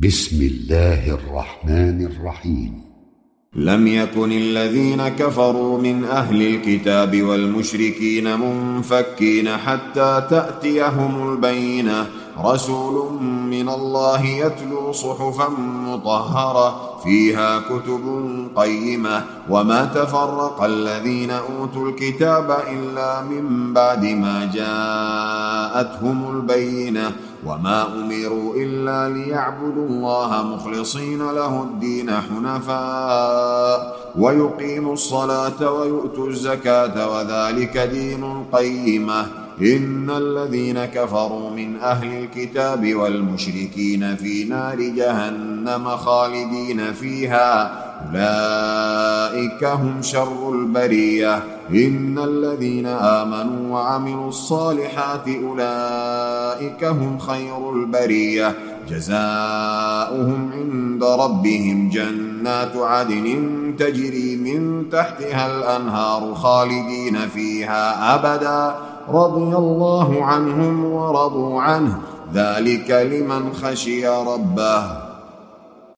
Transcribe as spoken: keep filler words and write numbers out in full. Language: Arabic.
بسم الله الرحمن الرحيم. لم يكن الذين كفروا من أهل الكتاب والمشركين منفكين حتى تأتيهم البينة، رسول من الله يتلو صحفا مطهرة فيها كتب قيمة، وما تفرق الذين أوتوا الكتاب إلا من بعد ما جاءتهم البينة، وما أمروا إلا ليعبدوا الله مخلصين له الدين حنفاء ويقيموا الصلاة ويؤتوا الزكاة وذلك دين القيمة. إن الذين كفروا من أهل الكتاب والمشركين في نار جهنم خالدين فيها، أولئك هم شر البرية. إن الذين آمنوا وعملوا الصالحات أولئك هم خير البرية، جزاؤهم عند ربهم جنات عدن تجري من تحتها الأنهار خالدين فيها أبدا، رضي الله عنهم ورضوا عنه، ذلك لمن خشي ربه.